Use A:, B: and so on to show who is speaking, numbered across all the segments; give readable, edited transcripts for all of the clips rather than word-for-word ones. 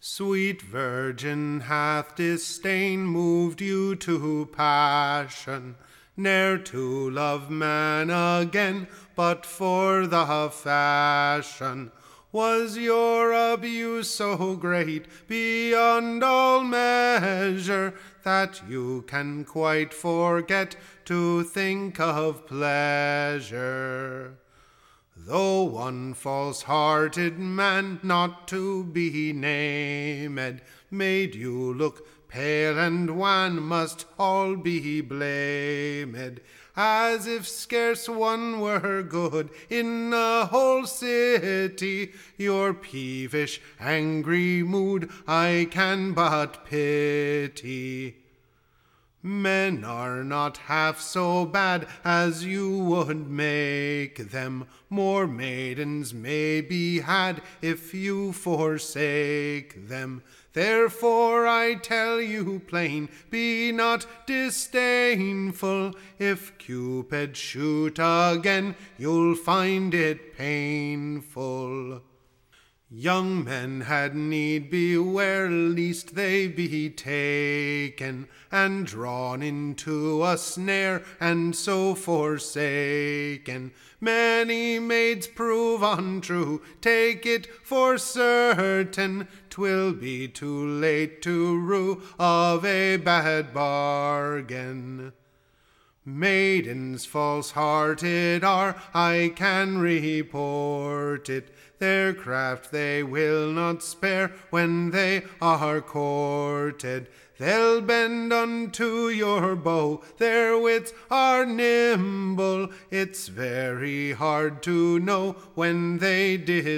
A: Sweet Virgin, hath disdain moved you to passion, ne'er to love man again, but for the fashion? Was your abuse so great beyond all measure, that you can quite forget to think of pleasure? Though one false-hearted man, not to be named, made you look pale and wan, must all be blamed, as if scarce one were good in the whole city. Your peevish, angry mood I can but pity. Men are not half so bad as you would make them. More maidens may be had if you forsake them. Therefore I tell you plain, be not disdainful. If Cupid shoot again, you'll find it painful. Young men had need beware lest they be taken and drawn into a snare, and so forsaken. Many maids prove untrue, take it for certain, 'twill be too late to rue of a bad bargain. Maidens false-hearted are, I can report it. Their craft they will not spare when they are courted. They'll bend unto your bow, their wits are nimble. It's very hard to know when they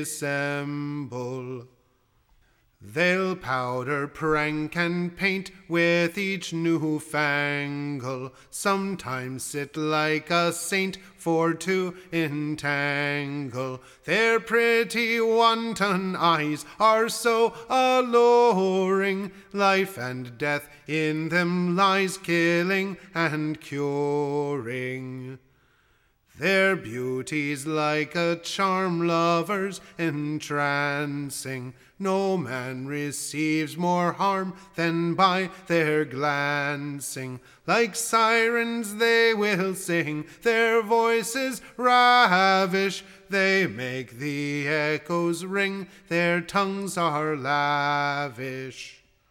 A: dissemble. They'll powder, prank, and paint with each new fangle. Sometimes sit like a saint for to entangle. Their pretty wanton eyes are so alluring. Life and death in them lies, killing and curing. Their beauty's like a charm, lovers entrancing. No man receives more harm than by their glancing. Like sirens they will sing, their voices ravish. They make the echoes ring, their tongues are lavish.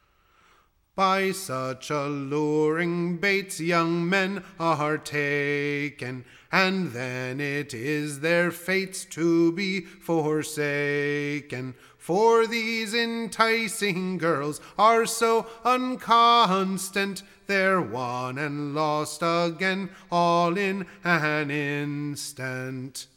A: By such alluring baits young men are taken, and then it is their fates to be forsaken. For these enticing girls are so unconstant, they're won and lost again, all in an instant.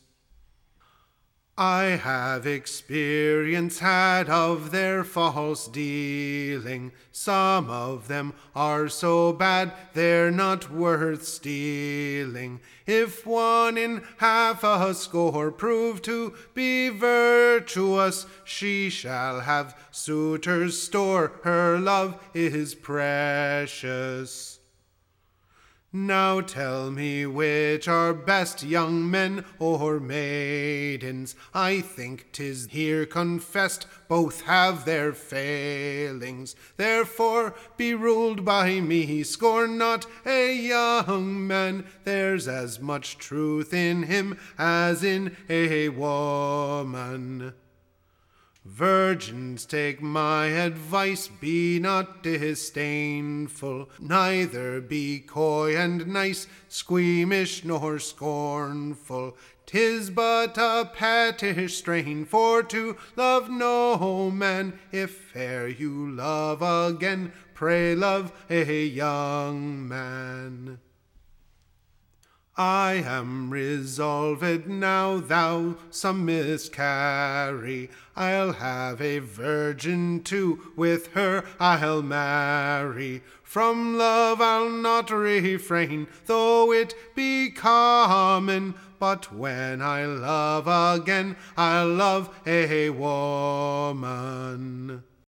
A: I have experience had of their false dealing. Some of them are so bad they're not worth stealing. If one in half a score prove to be virtuous, she shall have suitors' store, her love is precious. Now tell me which are best, young men or maidens? I think 'tis here confessed both have their failings. Therefore be ruled by me, scorn not a young man. There's as much truth in him as in a woman. Virgins, take my advice, be not disdainful, neither be coy and nice, squeamish nor scornful. 'Tis but a pettish strain for to love no man. If e'er you love again, pray love a young man. I am resolved now thou some miscarry. I'll have a virgin too, with her I'll marry. From love I'll not refrain, though it be common. But when I love again, I'll love a woman.